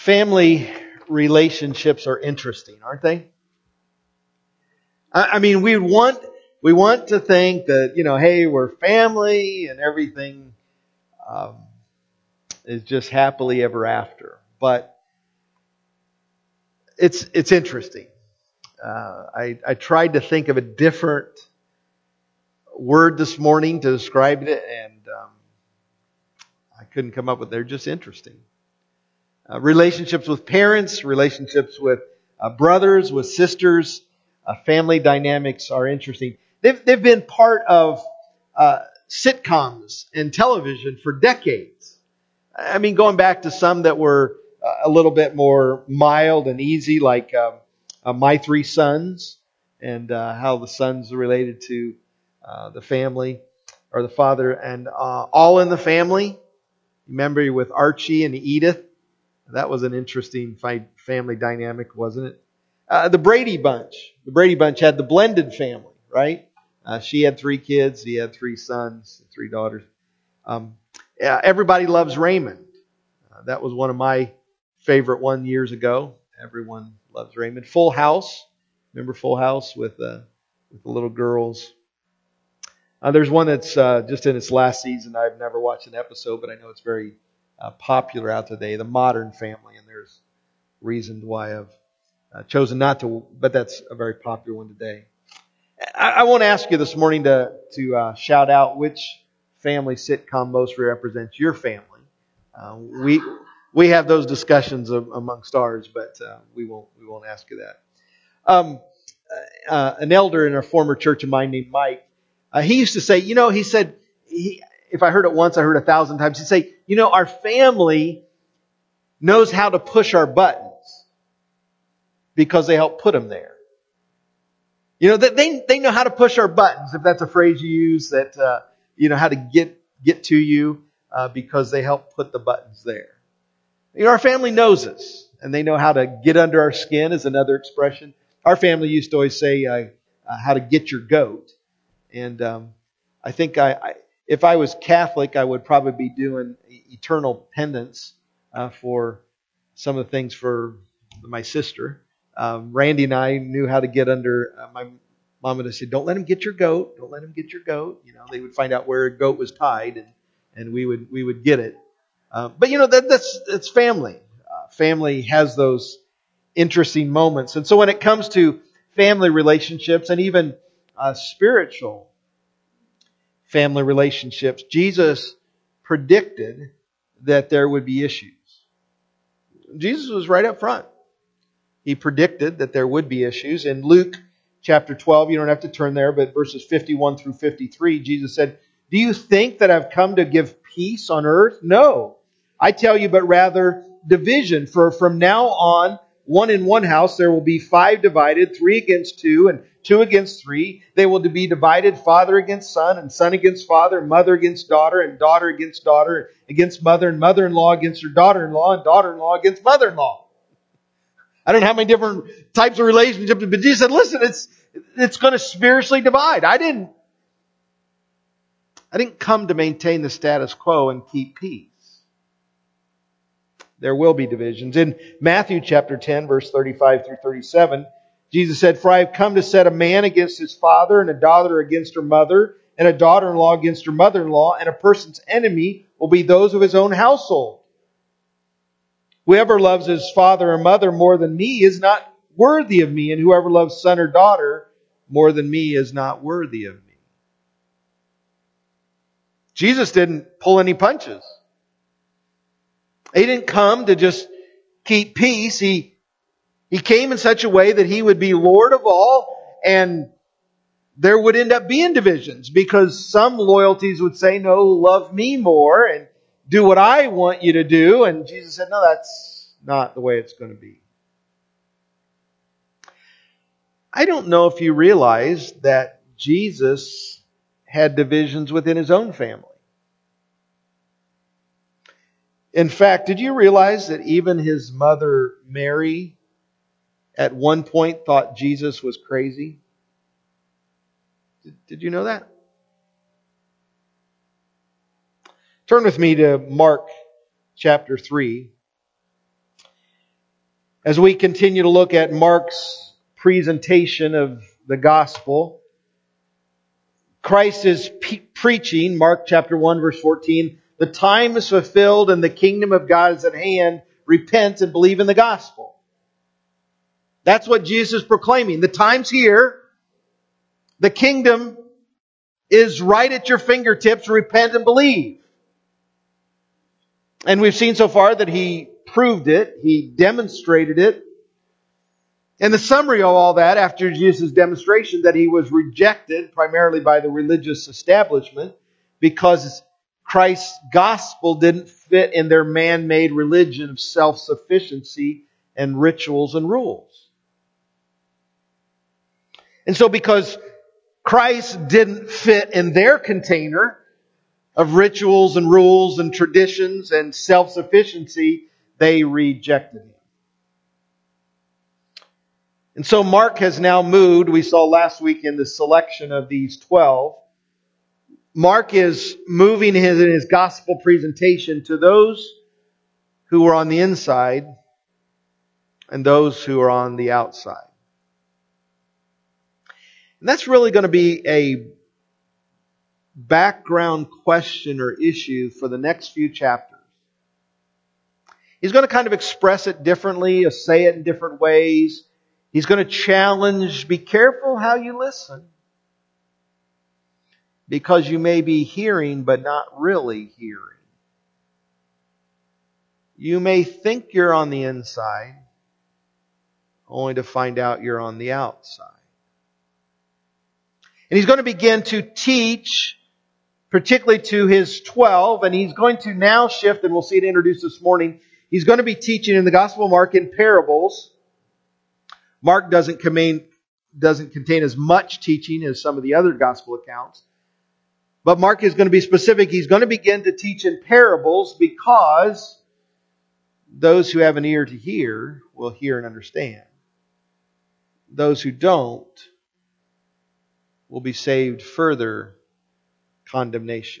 Family relationships are interesting, aren't they? I mean, we want to think that, hey, we're family and everything um, is just happily ever after. But it's interesting. I tried to think of a different word this morning to describe it, and I couldn't come up with it. They're just interesting. Relationships with parents, relationships with brothers, with sisters, family dynamics are interesting. They've been part of sitcoms and television for decades. I mean, going back to some that were a little bit more mild and easy, like My Three Sons, and how the sons are related to the family or the father, and All in the Family. Remember with Archie and Edith? That was an interesting family dynamic, wasn't it? The Brady Bunch. The Brady Bunch had the blended family, right? She had 3 kids. He had 3 sons, 3 daughters. Everybody Loves Raymond. That was one of my favorite one years ago. Everyone Loves Raymond. Full House. Remember Full House with the little girls? There's one that's just in its last season. I've never watched an episode, but I know it's very popular out today, The Modern Family, and there's reasons why I've chosen not to, but that's a very popular one today. I won't ask you this morning to shout out which family sitcom most represents your family. We have those discussions amongst ours, but we won't ask you that. An elder in a former church of mine named Mike, he used to say, he said, if I heard it once, I heard 1,000 times. He'd say, our family knows how to push our buttons because they help put them there. They know how to push our buttons, if that's a phrase you use, that, how to get to you because they help put the buttons there. Our family knows us, and they know how to get under our skin is another expression. Our family used to always say how to get your goat. And I think if I was Catholic, I would probably be doing eternal penance for some of the things for my sister. Randy and I knew how to get under. My mom would say, "Don't let him get your goat. Don't let him get your goat." They would find out where a goat was tied, and we would get it. But that's family. Family has those interesting moments, and so when it comes to family relationships and even spiritual family relationships, Jesus predicted that there would be issues. Jesus was right up front. He predicted that there would be issues. In Luke chapter 12, you don't have to turn there, but verses 51 through 53, Jesus said, "Do you think that I've come to give peace on earth? No. I tell you, but rather division. For from now on, one in one house, there will be 5 divided, 3 against 2, and 2 against 3. They will be divided, father against son, and son against father, and mother against daughter, and daughter against daughter, against mother, and mother-in-law against her daughter-in-law, and daughter-in-law against mother-in-law." I don't know how many different types of relationships, but Jesus said, listen, it's going to spiritually divide. I didn't come to maintain the status quo and keep peace. There will be divisions. In Matthew chapter 10, verse 35 through 37, Jesus said, "For I have come to set a man against his father, and a daughter against her mother, and a daughter-in-law against her mother-in-law, and a person's enemy will be those of his own household. Whoever loves his father or mother more than me is not worthy of me, and whoever loves son or daughter more than me is not worthy of me." Jesus didn't pull any punches. He didn't come to just keep peace. He came in such a way that He would be Lord of all, and there would end up being divisions because some loyalties would say, "No, love me more and do what I want you to do." And Jesus said, "No, that's not the way it's going to be." I don't know if you realize that Jesus had divisions within His own family. In fact, did you realize that even His mother Mary at one point thought Jesus was crazy? Did you know that? Turn with me to Mark chapter 3. As we continue to look at Mark's presentation of the gospel, Christ is preaching, Mark chapter 1 verse 14, the time is fulfilled and the kingdom of God is at hand. Repent and believe in the gospel. That's what Jesus is proclaiming. The time's here. The kingdom is right at your fingertips. Repent and believe. And we've seen so far that He proved it. He demonstrated it. And the summary of all that, after Jesus' demonstration, that He was rejected primarily by the religious establishment because Christ's gospel didn't fit in their man-made religion of self-sufficiency and rituals and rules. And so because Christ didn't fit in their container of rituals and rules and traditions and self-sufficiency, they rejected Him. And so Mark has now moved, we saw last week in the selection of these 12, Mark is moving in his gospel presentation to those who are on the inside and those who are on the outside. And that's really going to be a background question or issue for the next few chapters. He's going to kind of express it differently, or say it in different ways. He's going to challenge, be careful how you listen. Because you may be hearing, but not really hearing. You may think you're on the inside, only to find out you're on the outside. And He's going to begin to teach, particularly to His 12, and He's going to now shift, and we'll see it introduced this morning. He's going to be teaching in the Gospel of Mark in parables. Mark doesn't contain as much teaching as some of the other Gospel accounts. But Mark is going to be specific. He's going to begin to teach in parables because those who have an ear to hear will hear and understand. Those who don't will be saved further condemnation.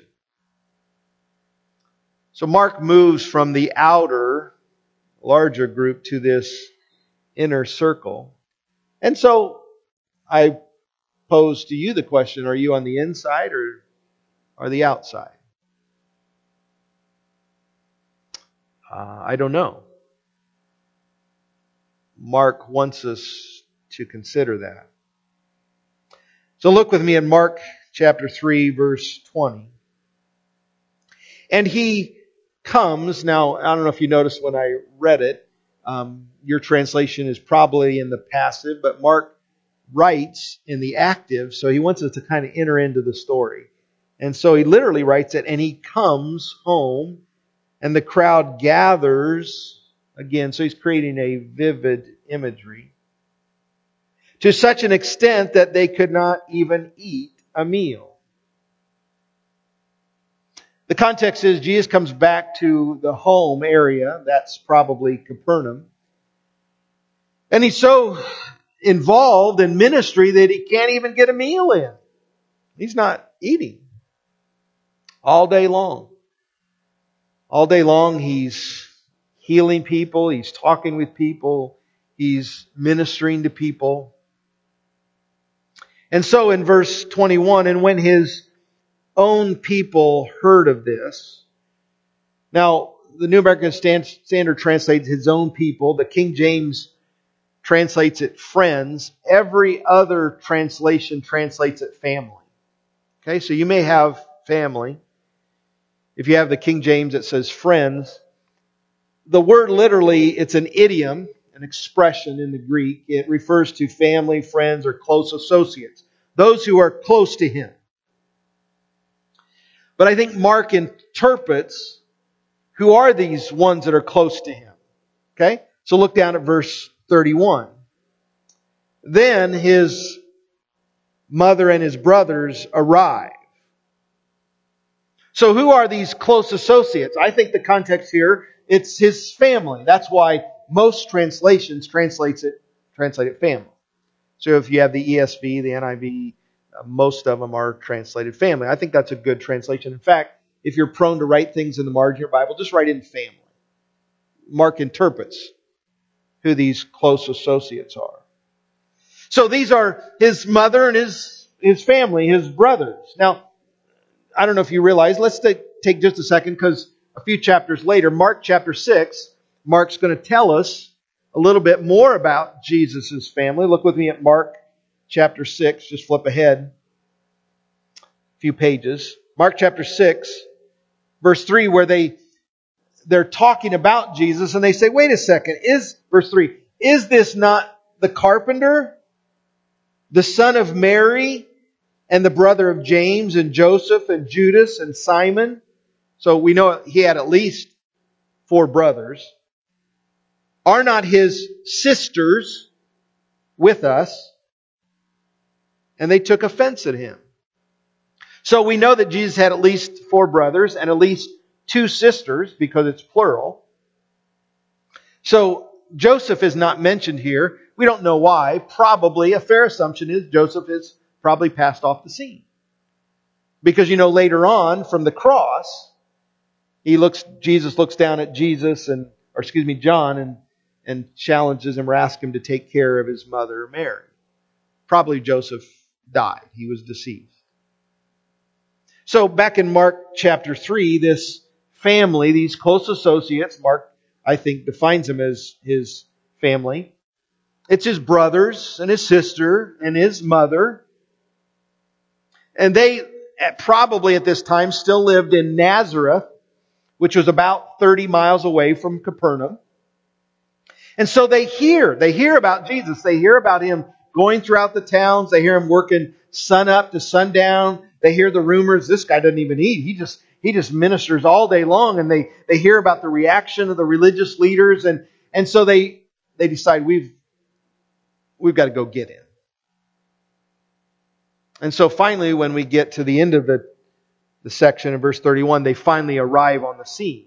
So Mark moves from the outer, larger group to this inner circle. And so I pose to you the question, are you on the inside or the outside? I don't know. Mark wants us to consider that. So look with me in Mark chapter 3, verse 20. And He comes, now I don't know if you noticed when I read it, your translation is probably in the passive, but Mark writes in the active, so he wants us to kind of enter into the story. And so he literally writes it, and He comes home, and the crowd gathers again. So he's creating a vivid imagery to such an extent that they could not even eat a meal. The context is Jesus comes back to the home area. That's probably Capernaum. And He's so involved in ministry that He can't even get a meal in. He's not eating. All day long. All day long He's healing people. He's talking with people. He's ministering to people. And so in verse 21, and when His own people heard of this. Now, the New American Standard translates His own people. The King James translates it friends. Every other translation translates it family. Okay, so you may have family. If you have the King James, it says friends. The word literally, it's an idiom, an expression in the Greek. It refers to family, friends, or close associates. Those who are close to Him. But I think Mark interprets who are these ones that are close to Him. Okay? So look down at verse 31. Then His mother and His brothers arrive. So who are these close associates? I think the context here, it's His family. That's why most translations translate it family. So if you have the ESV, the NIV, most of them are translated family. I think that's a good translation. In fact, if you're prone to write things in the margin of your Bible, just write in family. Mark interprets who these close associates are. So these are his mother and his family, his brothers. Now, I don't know if you realize, let's take just a second, because a few chapters later, Mark chapter 6, Mark's going to tell us a little bit more about Jesus' family. Look with me at Mark chapter 6. Just flip ahead a few pages. Mark chapter 6, verse 3, where they're talking about Jesus, and they say, wait a second, verse 3, is this not the carpenter, the son of Mary, and the brother of James and Joseph and Judas and Simon? So we know he had at least 4 brothers. Are not his sisters with us? And they took offense at him. So we know that Jesus had at least 4 brothers and at least 2 sisters, because it's plural. So Joseph is not mentioned here. We don't know why. Probably, a fair assumption is Joseph is probably passed off the scene. Because later on from the cross, Jesus looks down at John and challenges him or asks him to take care of his mother Mary. Probably Joseph died. He was deceased. So back in Mark chapter 3, this family, these close associates, Mark, I think, defines them as his family. It's his brothers and his sister and his mother. And they probably at this time still lived in Nazareth, which was about 30 miles away from Capernaum. And so they hear about Jesus. They hear about Him going throughout the towns. They hear Him working sun up to sundown. They hear the rumors, this guy doesn't even eat. He just ministers all day long. And they hear about the reaction of the religious leaders. And so they decide, we've got to go get Him. And so finally, when we get to the end of the section in verse 31, they finally arrive on the scene.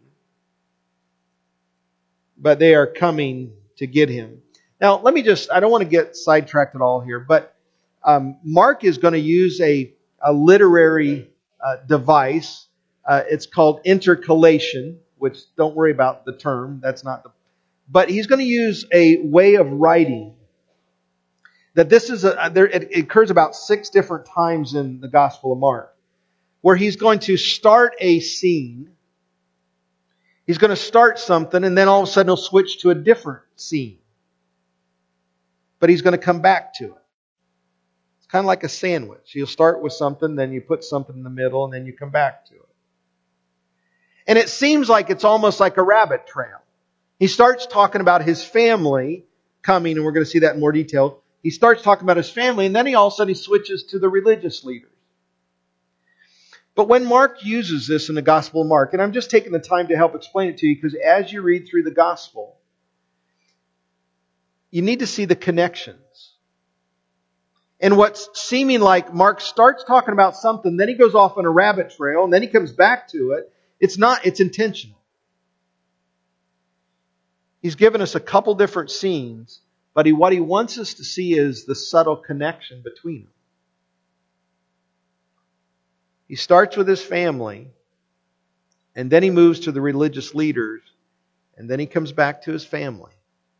But they are coming to get Him. Now, I don't want to get sidetracked at all here, but Mark is going to use a literary device. It's called intercalation, which don't worry about the term. But he's going to use a way of writing that it occurs about 6 different times in the Gospel of Mark, where he's going to start a scene. He's going to start something, and then all of a sudden he'll switch to a different scene. But he's going to come back to it. It's kind of like a sandwich. You'll start with something, then you put something in the middle, and then you come back to it. And it seems like it's almost like a rabbit trail. He starts talking about his family coming, and we're going to see that in more detail. He starts talking about his family, and then all of a sudden he switches to the religious leaders. But when Mark uses this in the Gospel of Mark, and I'm just taking the time to help explain it to you, because as you read through the Gospel, you need to see the connections. And what's seeming like Mark starts talking about something, then he goes off on a rabbit trail, and then he comes back to it. It's intentional. He's given us a couple different scenes, but what he wants us to see is the subtle connection between them. He starts with his family, and then he moves to the religious leaders, and then he comes back to his family.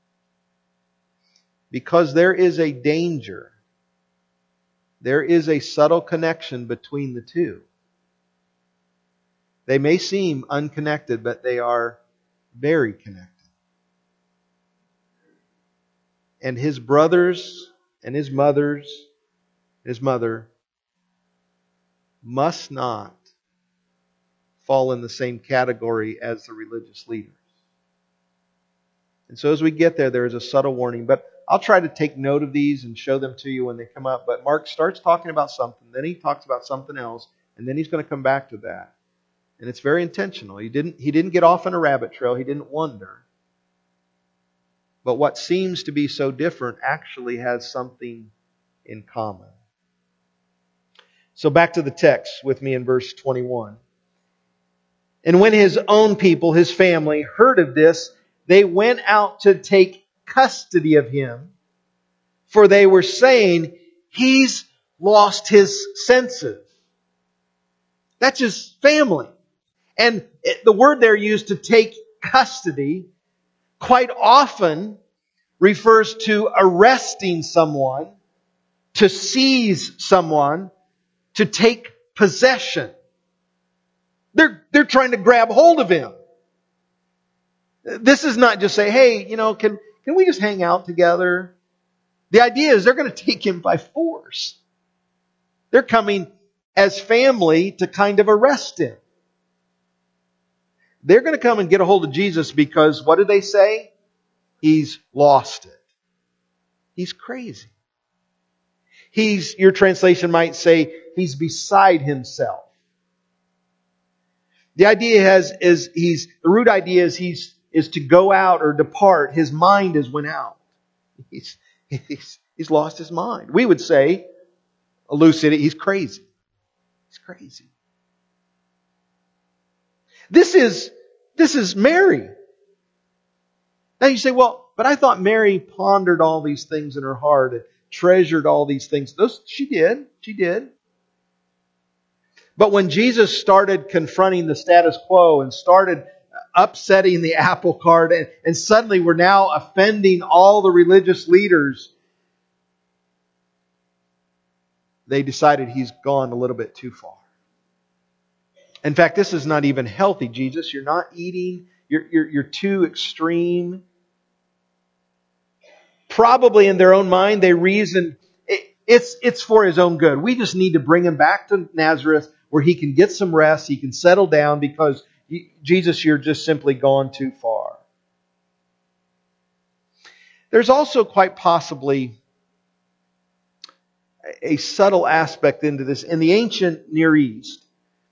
Because there is a danger. There is a subtle connection between the two. They may seem unconnected, but they are very connected. And his brothers and his mother must not fall in the same category as the religious leaders. And so as we get there is a subtle warning. But I'll try to take note of these and show them to you when they come up. But Mark starts talking about something, then he talks about something else, and then he's going to come back to that. And it's very intentional. He didn't get off on a rabbit trail. He didn't wander. But what seems to be so different actually has something in common. So back to the text with me in verse 21. And when his own people, his family, heard of this, they went out to take custody of him, for they were saying, he's lost his senses. That's his family. And the word there used to take custody quite often refers to arresting someone, to seize someone, to take possession. They're trying to grab hold of him. This is not just say, hey, can we just hang out together? The idea is they're going to take him by force. They're coming as family to kind of arrest him. They're going to come and get a hold of Jesus because, what do they say? He's lost it. He's crazy. Your translation might say, he's beside himself. The root idea is to go out or depart. His mind has went out. He's lost his mind. We would say, elucidate, he's crazy. He's crazy. This is Mary. Now you say, well, but I thought Mary pondered all these things in her heart and treasured all these things. She did. But when Jesus started confronting the status quo and started upsetting the apple cart and suddenly we're now offending all the religious leaders, they decided he's gone a little bit too far. In fact, this is not even healthy, Jesus. You're not eating. You're too extreme. Probably in their own mind, they reasoned it's for his own good. We just need to bring him back to Nazareth where he can get some rest, he can settle down, because Jesus, you're just simply gone too far. There's also quite possibly a subtle aspect into this. In the ancient Near East,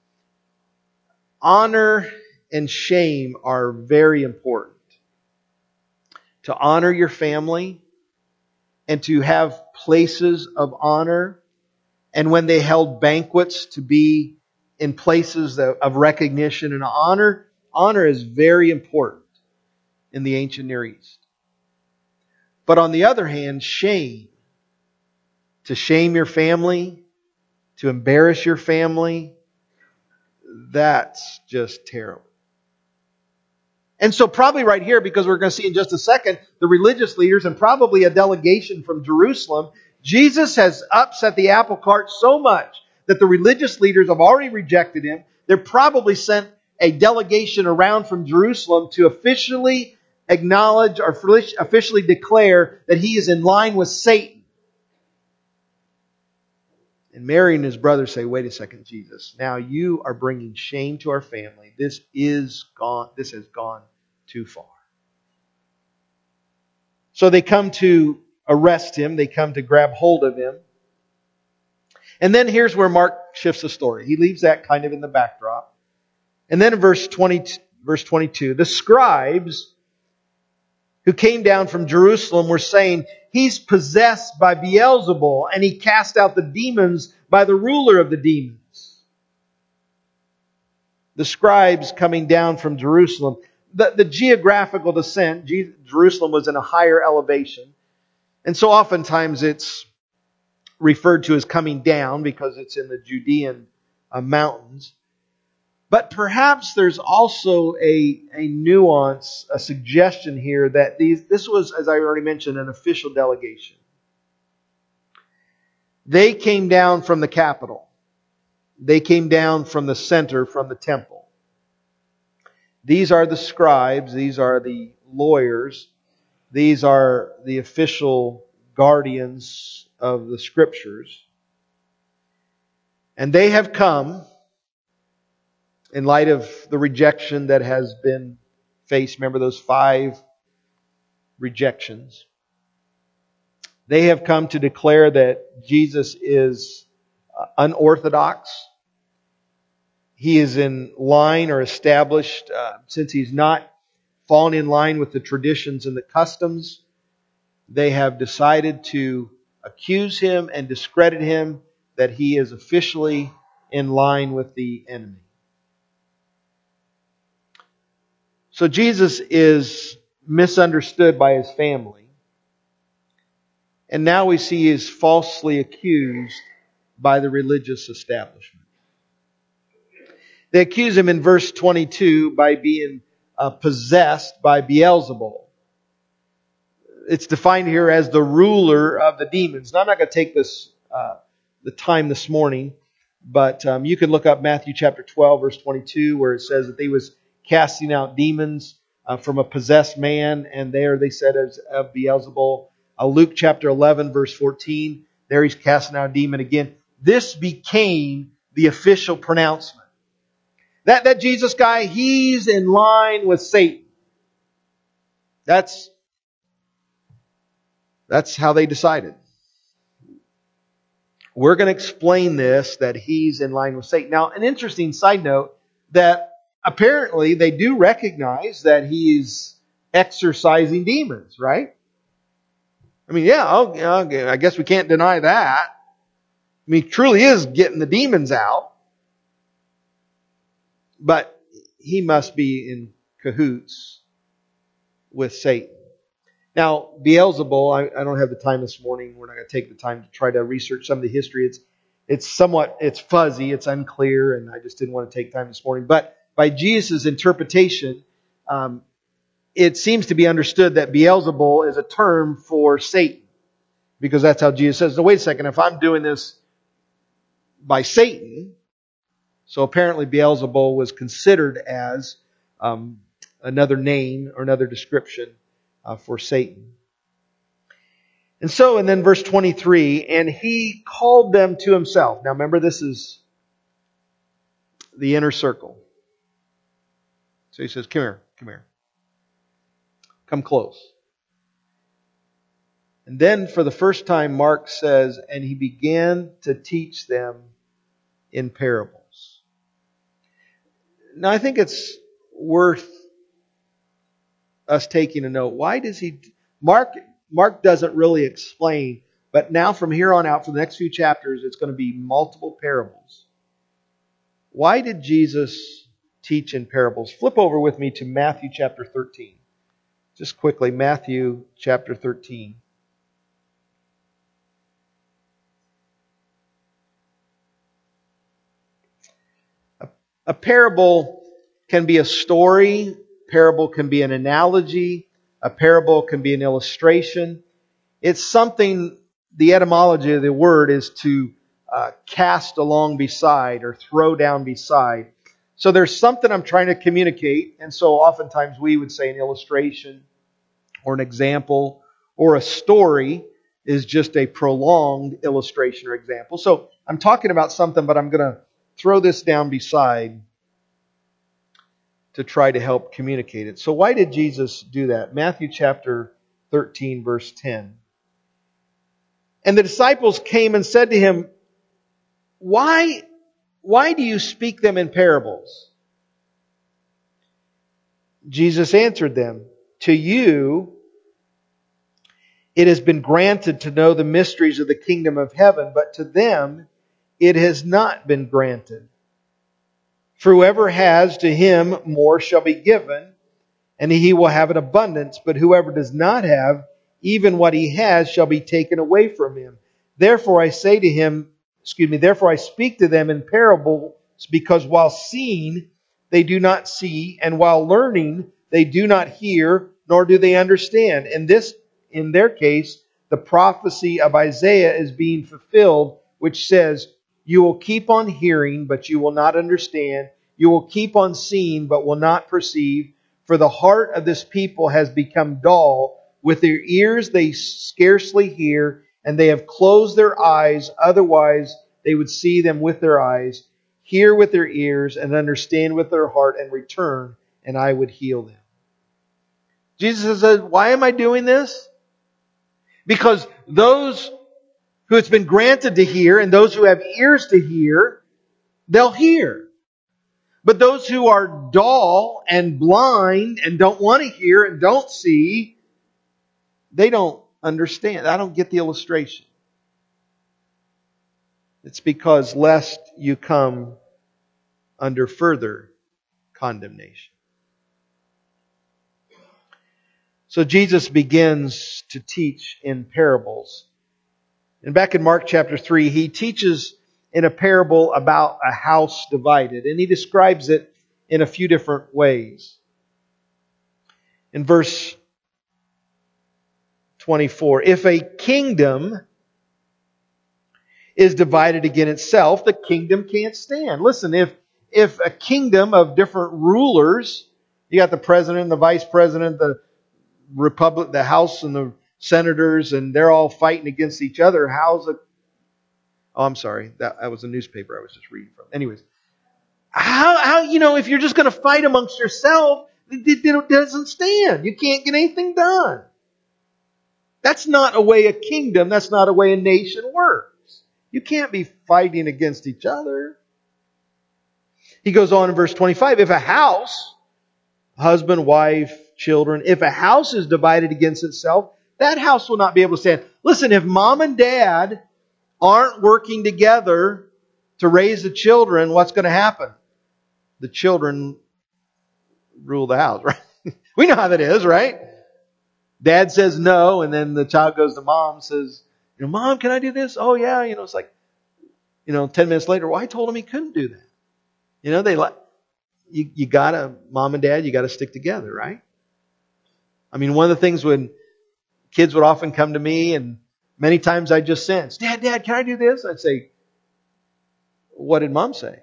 honor and shame are very important. To honor your family and to have places of honor, and when they held banquets, to be in places of recognition and honor. Honor is very important in the ancient Near East. But on the other hand, shame. To shame your family, to embarrass your family, that's just terrible. And so probably right here, because we're going to see in just a second, the religious leaders and probably a delegation from Jerusalem, Jesus has upset the apple cart so much that the religious leaders have already rejected him. They're probably sent a delegation around from Jerusalem to officially acknowledge or officially declare that he is in line with Satan. And Mary and his brothers say, wait a second, Jesus. Now you are bringing shame to our family. This has gone too far. So they come to arrest him. They come to grab hold of him. And then here's where Mark shifts the story. He leaves that kind of in the backdrop. And then in verse 22, the scribes who came down from Jerusalem were saying, he's possessed by Beelzebul, and he cast out the demons by the ruler of the demons. The scribes coming down from Jerusalem. The geographical descent, Jerusalem was in a higher elevation. And so oftentimes it's referred to as coming down because it's in the Judean mountains. But perhaps there's also a nuance, a suggestion here that this was, as I already mentioned, an official delegation. They came down from the capital. They came down from the center, from the temple. These are the scribes. These are the lawyers. These are the official guardians of the Scriptures. And they have come in light of the rejection that has been faced. Remember those 5 rejections. They have come to declare that Jesus is unorthodox. He is in line or established, since he's not fallen in line with the traditions and the customs. They have decided to accuse him and discredit him, that he is officially in line with the enemy. So Jesus is misunderstood by his family. And now we see he is falsely accused by the religious establishment. They accuse him in verse 22 by being possessed by Beelzebul. it's defined here as the ruler of the demons. Now, I'm not going to take the time this morning, but you can look up Matthew chapter 12, verse 22, where it says that he was casting out demons from a possessed man, and there they said of Beelzebul. Luke chapter 11, verse 14, there he's casting out a demon again. This became the official pronouncement. That Jesus guy, he's in line with Satan. That's how they decided. We're going to explain this, that he's in line with Satan. Now, an interesting side note, that apparently they do recognize that he's exorcising demons, right? I mean, I guess we can't deny that. I mean, he truly is getting the demons out. But he must be in cahoots with Satan. Now, Beelzebul, I don't have the time this morning. We're not going to take the time to try to research some of the history. It's fuzzy, it's unclear, and I just didn't want to take time this morning. But by Jesus' interpretation, it seems to be understood that Beelzebul is a term for Satan. Because that's how Jesus says, no, wait a second, if I'm doing this by Satan, so apparently Beelzebul was considered as another name or another description for Satan. And then verse 23, and he called them to himself. Now remember, this is the inner circle. So he says, come here. Come close. And then for the first time, Mark says, and he began to teach them in parables. Now I think it's worth us taking a note. Why does he... Mark doesn't really explain, but now from here on out, for the next few chapters, it's going to be multiple parables. Why did Jesus teach in parables? Flip over with me to Matthew chapter 13. Just quickly, Matthew chapter 13. A parable can be a story. A parable can be an analogy. A parable can be an illustration. It's something, the etymology of the word is to cast along beside or throw down beside. So there's something I'm trying to communicate. And so oftentimes we would say an illustration or an example or a story is just a prolonged illustration or example. So I'm talking about something, but I'm going to throw this down beside to try to help communicate it. So why did Jesus do that? Matthew chapter 13, verse 10. And the disciples came and said to him, Why do you speak them in parables? Jesus answered them, to you it has been granted to know the mysteries of the kingdom of heaven, but to them it has not been granted. For whoever has, to him more shall be given, and he will have an abundance. But whoever does not have, even what he has shall be taken away from him. Therefore I speak to them in parables, because while seeing they do not see, and while learning they do not hear, nor do they understand. And this, in their case, the prophecy of Isaiah is being fulfilled, which says, you will keep on hearing, but you will not understand. You will keep on seeing, but will not perceive. For the heart of this people has become dull. With their ears they scarcely hear, and they have closed their eyes. Otherwise they would see them with their eyes, hear with their ears, and understand with their heart, and return, and I would heal them. Jesus says, why am I doing this? Because those who it's been granted to hear, and those who have ears to hear, they'll hear. But those who are dull and blind and don't want to hear and don't see, they don't understand. I don't get the illustration. It's because lest you come under further condemnation. So Jesus begins to teach in parables. And back in Mark chapter 3, he teaches in a parable about a house divided. And he describes it in a few different ways. In verse 24. If a kingdom is divided against itself, the kingdom can't stand. Listen, if a kingdom of different rulers, you got the president, the vice president, the republic, the House and the senators, and they're all fighting against each other. Oh, I'm sorry. That was a newspaper I was just reading from. Anyways, how if you're just going to fight amongst yourself, it doesn't stand. You can't get anything done. That's not a way a kingdom, that's not a way a nation works. You can't be fighting against each other. He goes on in verse 25, if a house, husband, wife, children, if a house is divided against itself, that house will not be able to stand. Listen, if mom and dad aren't working together to raise the children, what's going to happen? The children rule the house, right? We know how that is, right? Dad says no, and then the child goes to mom and says, Mom, can I do this? Oh yeah, it's like, 10 minutes later, well, I told him he couldn't do that. You gotta, mom and dad, you gotta stick together, right? I mean, one of the things when kids would often come to me, and many times I just sense, Dad, can I do this? I'd say, what did mom say?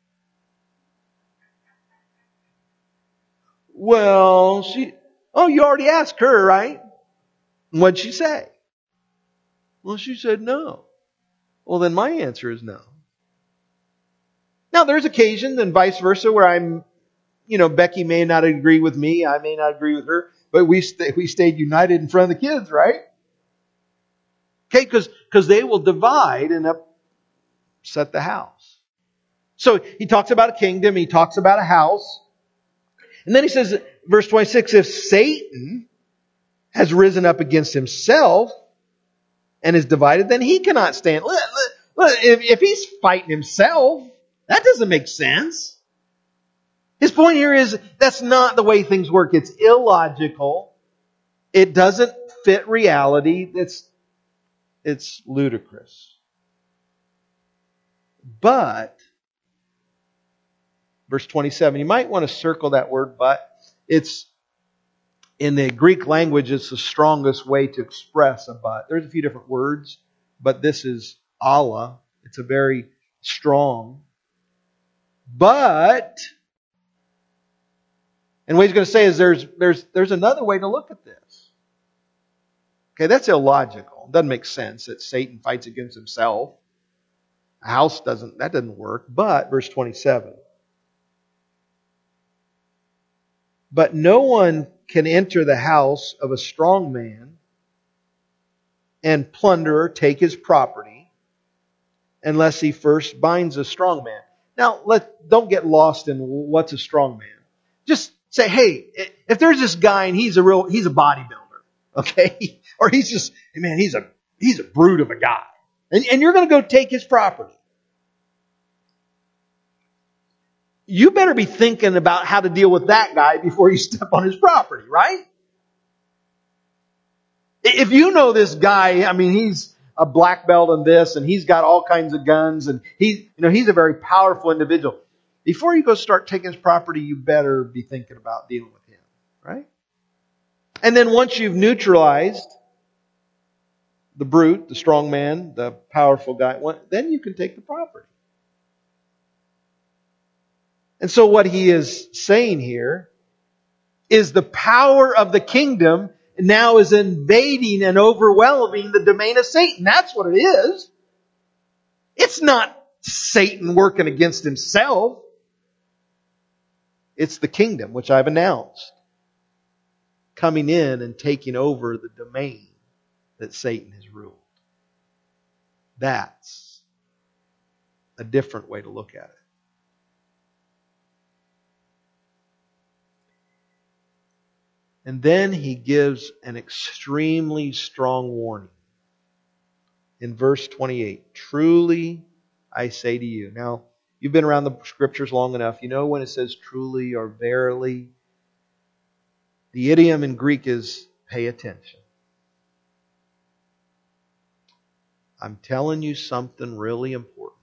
Well, you already asked her, right? And what'd she say? Well, she said no. Well, then my answer is no. Now, there's occasions and vice versa where Becky may not agree with me, I may not agree with her, but we stayed united in front of the kids, right? Okay, because they will divide and upset the house. So he talks about a kingdom, he talks about a house. And then he says, verse 26, if Satan has risen up against himself and is divided, then he cannot stand. If he's fighting himself, that doesn't make sense. His point here is that's not the way things work. It's illogical. It doesn't fit reality. It's ludicrous. But, verse 27, you might want to circle that word, but. It's, in the Greek language, it's the strongest way to express a but. There's a few different words, but this is Allah. It's a very strong. But, and what he's going to say is there's another way to look at this. Okay, that's illogical. It doesn't make sense that Satan fights against himself. A house doesn't work. But, verse 27. But no one can enter the house of a strong man and plunder or take his property unless he first binds a strong man. Now, don't get lost in what's a strong man. Just say, hey, if there's this guy and he's a bodybuilder, okay? Or he's a brute of a guy. And you're going to go take his property. You better be thinking about how to deal with that guy before you step on his property, right? If you know this guy, he's a black belt in this, and he's got all kinds of guns, and he's a very powerful individual. Before you go start taking his property, you better be thinking about dealing with him, right? And then once you've neutralized the brute, the strong man, the powerful guy, then you can take the property. And so what he is saying here is the power of the kingdom now is invading and overwhelming the domain of Satan. That's what it is. It's not Satan working against himself. It's the kingdom, which I've announced, coming in and taking over the domain that Satan has ruled. That's a different way to look at it. And then he gives an extremely strong warning. In verse 28, truly I say to you. Now, you've been around the scriptures long enough. You know when it says truly or verily. The idiom in Greek is pay attention. I'm telling you something really important.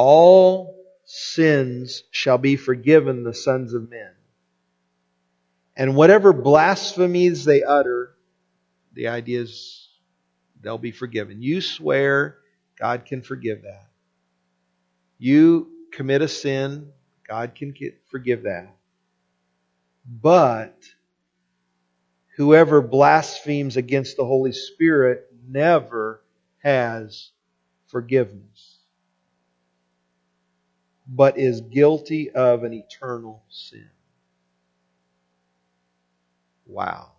All sins shall be forgiven the sons of men And whatever blasphemies they utter, the idea is they'll be forgiven. You swear, God can forgive that. You commit a sin, God can forgive that. But whoever blasphemes against the Holy Spirit never has forgiveness, but is guilty of an eternal sin. Wow.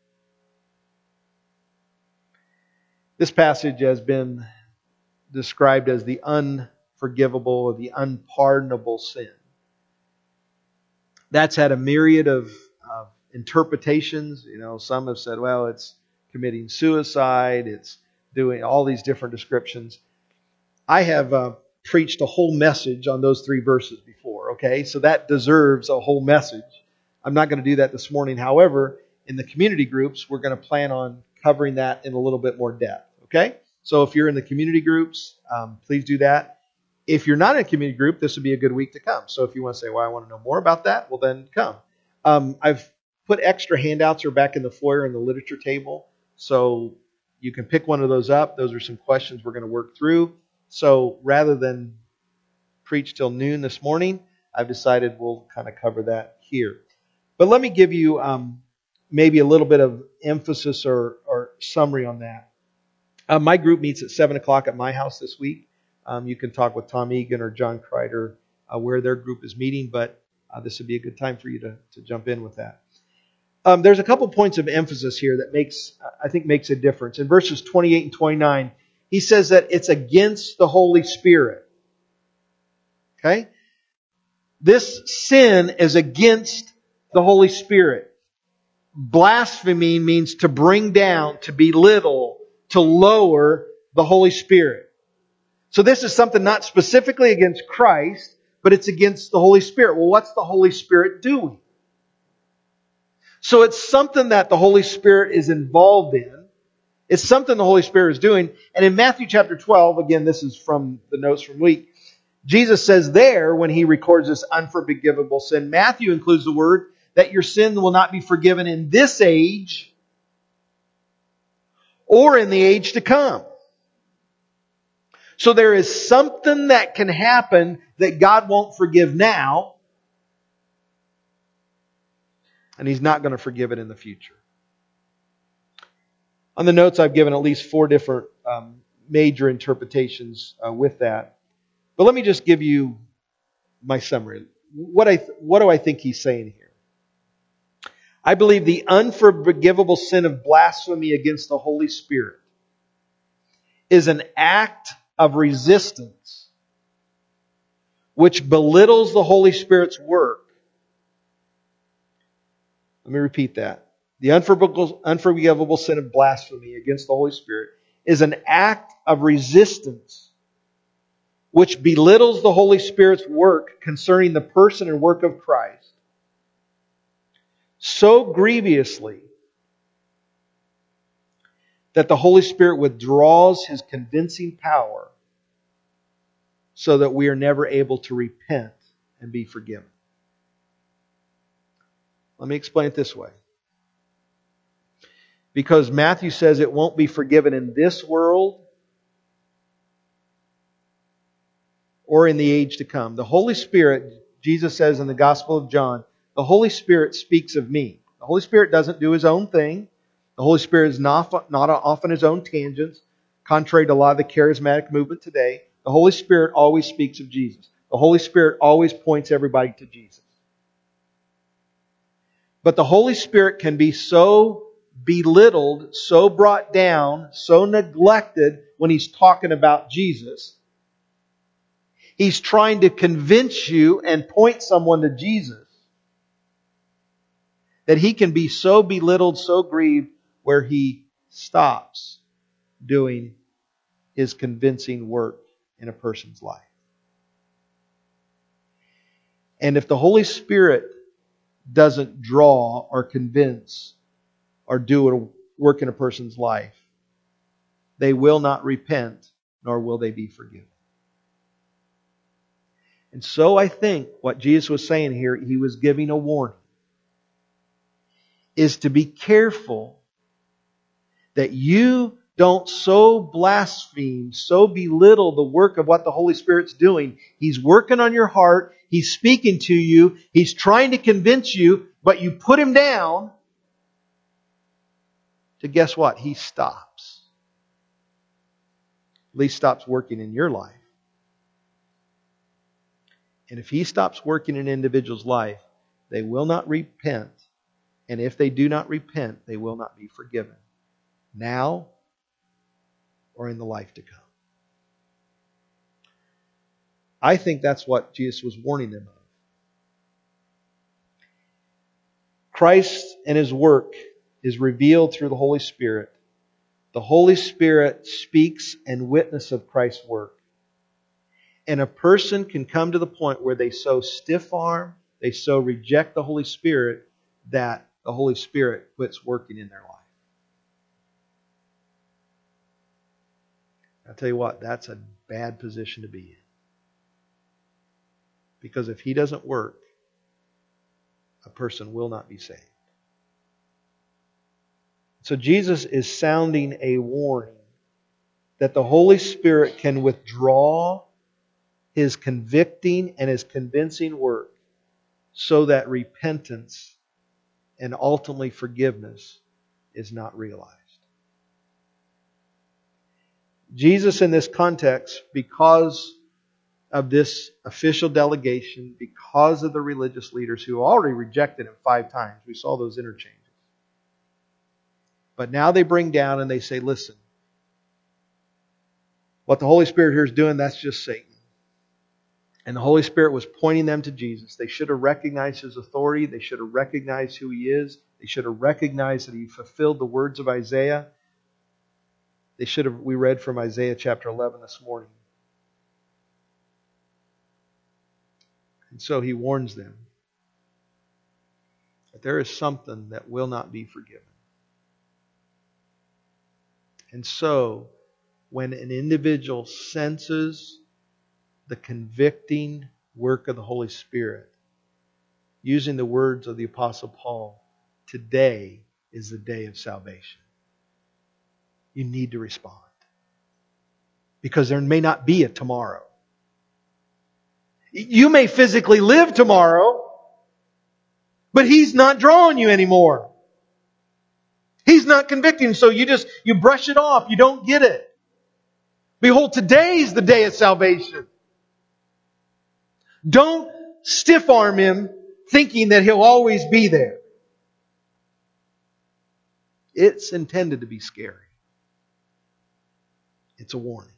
This passage has been described as the unforgivable or the unpardonable sin. That's had a myriad of interpretations. Some have said, well, it's committing suicide, it's doing all these different descriptions. I have preached a whole message on those 3 verses before, okay? So that deserves a whole message. I'm not going to do that this morning. However, in the community groups, we're going to plan on covering that in a little bit more depth, okay? So if you're in the community groups, please do that. If you're not in a community group, this would be a good week to come. So if you want to say, well, I want to know more about that, well, then come. I've put extra handouts are back in the foyer in the literature table. So you can pick one of those up. Those are some questions we're going to work through. So rather than preach till noon this morning, I've decided we'll kind of cover that here. But let me give you maybe a little bit of emphasis or summary on that. My group meets at 7 o'clock at my house this week. You can talk with Tom Egan or John Kreider where their group is meeting, but this would be a good time for you to jump in with that. There's a couple points of emphasis here that I think makes a difference. In verses 28 and 29, he says that it's against the Holy Spirit. Okay? This sin is against the Holy Spirit. Blasphemy means to bring down, to belittle, to lower the Holy Spirit. So this is something not specifically against Christ, but it's against the Holy Spirit. Well, what's the Holy Spirit doing? So it's something that the Holy Spirit is involved in. It's something the Holy Spirit is doing. And in Matthew chapter 12, again, this is from the notes from week, Jesus says there, when He records this unforgivable sin, Matthew includes the word that your sin will not be forgiven in this age or in the age to come. So there is something that can happen that God won't forgive now, and He's not going to forgive it in the future. On the notes, I've given at least 4 different major interpretations with that. But let me just give you my summary. What do I think he's saying here? I believe the unforgivable sin of blasphemy against the Holy Spirit is an act of resistance which belittles the Holy Spirit's work. Let me repeat that. The unforgivable sin of blasphemy against the Holy Spirit is an act of resistance which belittles the Holy Spirit's work concerning the person and work of Christ so grievously that the Holy Spirit withdraws His convincing power so that we are never able to repent and be forgiven. Let me explain it this way. Because Matthew says it won't be forgiven in this world or in the age to come. The Holy Spirit, Jesus says in the Gospel of John, the Holy Spirit speaks of me. The Holy Spirit doesn't do His own thing. The Holy Spirit is not off on His own tangents, contrary to a lot of the charismatic movement today. The Holy Spirit always speaks of Jesus. The Holy Spirit always points everybody to Jesus. But the Holy Spirit can be so belittled, so brought down, so neglected when He's talking about Jesus. He's trying to convince you and point someone to Jesus. That He can be so belittled, so grieved, where He stops doing His convincing work in a person's life. And if the Holy Spirit doesn't draw or convince or do a work in a person's life, they will not repent, nor will they be forgiven. And so I think what Jesus was saying here, He was giving a warning. is to be careful that you don't so blaspheme, so belittle the work of what the Holy Spirit's doing. He's working on your heart. He's speaking to you. He's trying to convince you, but you put Him down to guess what? He stops. At least stops working in your life. And if He stops working in an individual's life, they will not repent. And if they do not repent, they will not be forgiven. Now or in the life to come. I think that's what Jesus was warning them of. Christ and His work is revealed through the Holy Spirit. The Holy Spirit speaks and witnesses of Christ's work. And a person can come to the point where they so stiff-arm, they so reject the Holy Spirit that the Holy Spirit quits working in their life. I'll tell you what, that's a bad position to be in. Because if He doesn't work, a person will not be saved. So Jesus is sounding a warning that the Holy Spirit can withdraw His convicting and His convincing work so that repentance and ultimately forgiveness is not realized. Jesus in this context, because of this official delegation, because of the religious leaders who already rejected Him 5 times. We saw those interchanges. But now they bring down and they say, listen, what the Holy Spirit here is doing, that's just Satan. And the Holy Spirit was pointing them to Jesus. They should have recognized His authority. They should have recognized who He is. They should have recognized that He fulfilled the words of Isaiah. We read from Isaiah chapter 11 this morning. And so He warns them that there is something that will not be forgiven. And so, when an individual senses the convicting work of the Holy Spirit, using the words of the Apostle Paul, today is the day of salvation. You need to respond. Because there may not be a tomorrow. You may physically live tomorrow, but He's not drawing you anymore. He's not convicting, so you brush it off. You don't get it. Behold, today is the day of salvation. Don't stiff-arm Him thinking that He'll always be there. It's intended to be scary. It's a warning.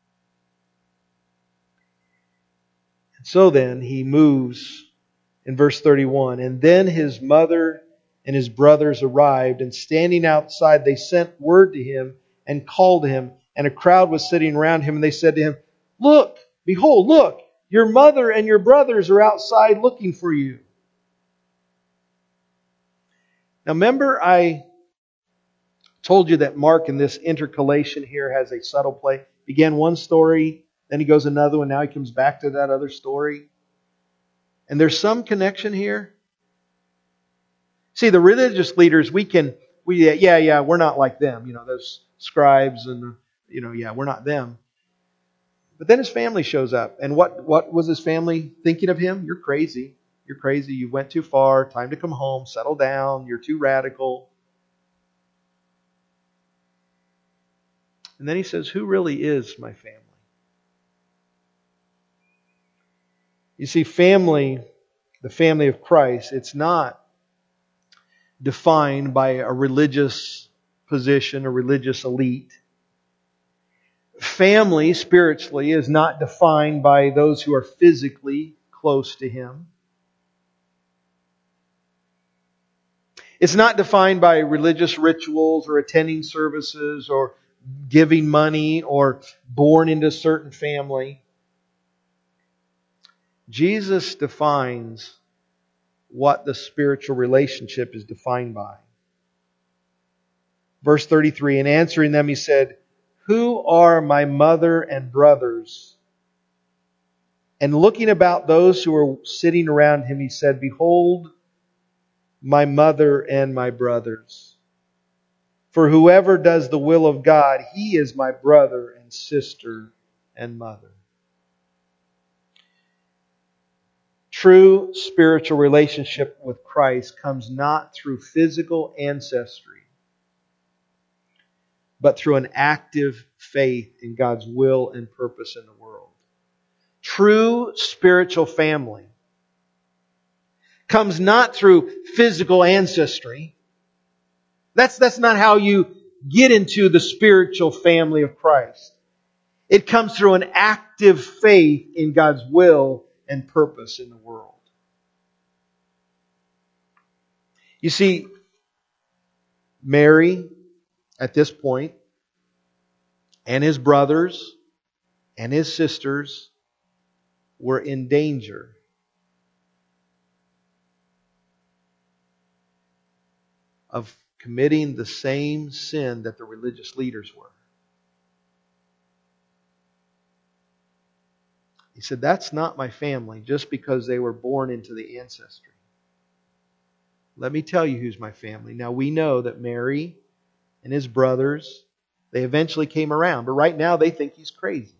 And so then He moves in verse 31. And then His mother and His brothers arrived, and standing outside they sent word to Him and called Him. And a crowd was sitting around Him, and they said to Him, "Look, behold, look, your mother and your brothers are outside looking for you." Now remember I told you that Mark in this intercalation here has a subtle play. Began one story, then he goes another one, now he comes back to that other story. And there's some connection here. See, the religious leaders, we're not like them. Those scribes and, we're not them. But then His family shows up. And what was His family thinking of Him? You're crazy. You're crazy. You went too far. Time to come home. Settle down. You're too radical. And then He says, who really is my family? You see, family, the family of Christ, it's not defined by a religious position, a religious elite. Family, spiritually, is not defined by those who are physically close to Him. It's not defined by religious rituals or attending services or giving money or born into a certain family. Jesus defines what the spiritual relationship is defined by. Verse 33, and answering them He said, "Who are my mother and brothers?" And looking about those who were sitting around Him, He said, "Behold, my mother and my brothers. For whoever does the will of God, he is my brother and sister and mother. True spiritual relationship with Christ comes not through physical ancestry, but through an active faith in God's will and purpose in the world. True spiritual family comes not through physical ancestry. That's not how you get into the spiritual family of Christ. It comes through an active faith in God's will and purpose in the world. You see, Mary, at this point, and his brothers and his sisters were in danger of committing the same sin that the religious leaders were. He said, that's not my family just because they were born into the ancestry. Let me tell you who's my family. Now we know that Mary and his brothers, they eventually came around, but right now they think he's crazy.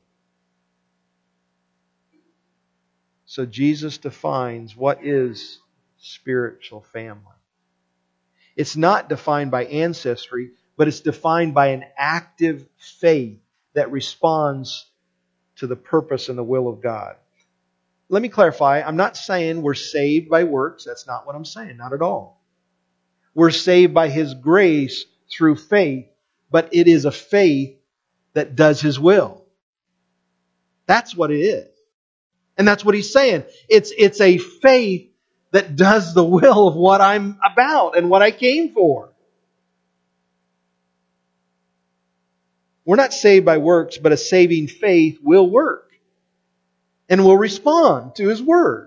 So Jesus defines what is spiritual family. It's not defined by ancestry, but it's defined by an active faith that responds to the purpose and the will of God. Let me clarify. I'm not saying we're saved by works. That's not what I'm saying. Not at all. We're saved by His grace through faith, but it is a faith that does His will. That's what it is. And that's what He's saying. It's a faith that does the will of what I'm about and what I came for. We're not saved by works, but a saving faith will work and will respond to His Word.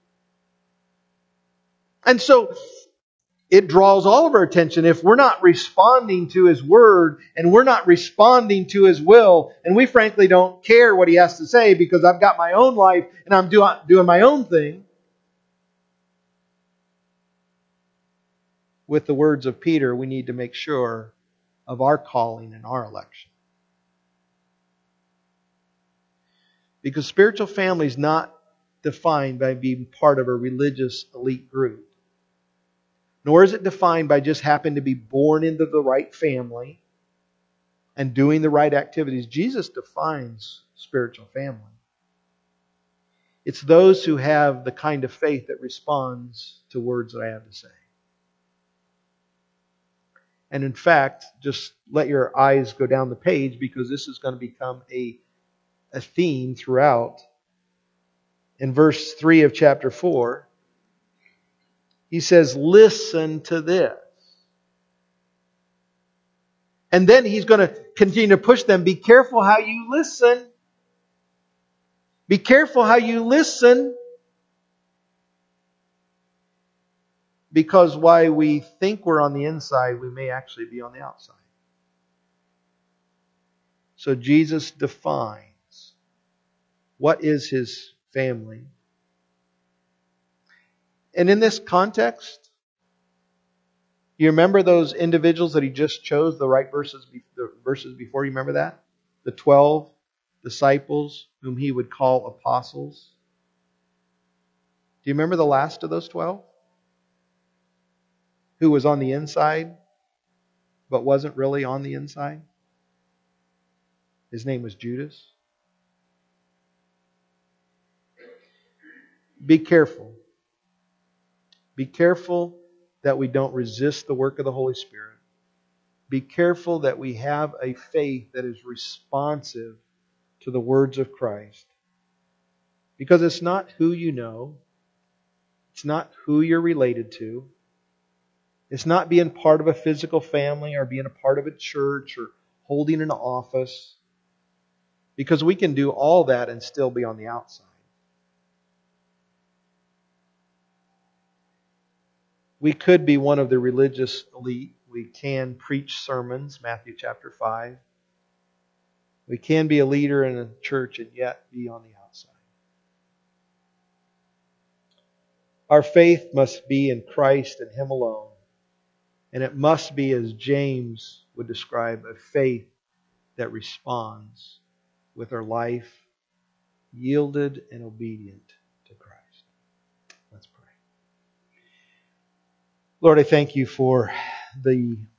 And so it draws all of our attention. If we're not responding to His Word and we're not responding to His will, and we frankly don't care what He has to say because I've got my own life and I'm doing my own thing. With the words of Peter, we need to make sure of our calling and our election. Because spiritual family is not defined by being part of a religious elite group. Nor is it defined by just happening to be born into the right family and doing the right activities. Jesus defines spiritual family. It's those who have the kind of faith that responds to words that I have to say. And in fact, just let your eyes go down the page because this is going to become a theme throughout. In verse 3 of chapter 4, he says, listen to this. And then he's going to continue to push them. Be careful how you listen. Be careful how you listen. Because while we think we're on the inside, we may actually be on the outside. So Jesus defines what is His family. And in this context, you remember those individuals that He just chose, the verses before? You remember that? The 12 disciples whom He would call apostles. Do you remember the last of those 12? Who was on the inside, but wasn't really on the inside? His name was Judas. Be careful. Be careful that we don't resist the work of the Holy Spirit. Be careful that we have a faith that is responsive to the words of Christ. Because it's not who you know. It's not who you're related to. It's not being part of a physical family or being a part of a church or holding an office. Because we can do all that and still be on the outside. We could be one of the religious elite. We can preach sermons, Matthew chapter 5. We can be a leader in a church and yet be on the outside. Our faith must be in Christ and Him alone. And it must be, as James would describe, a faith that responds with our life yielded and obedient to Christ. Let's pray. Lord, I thank You for the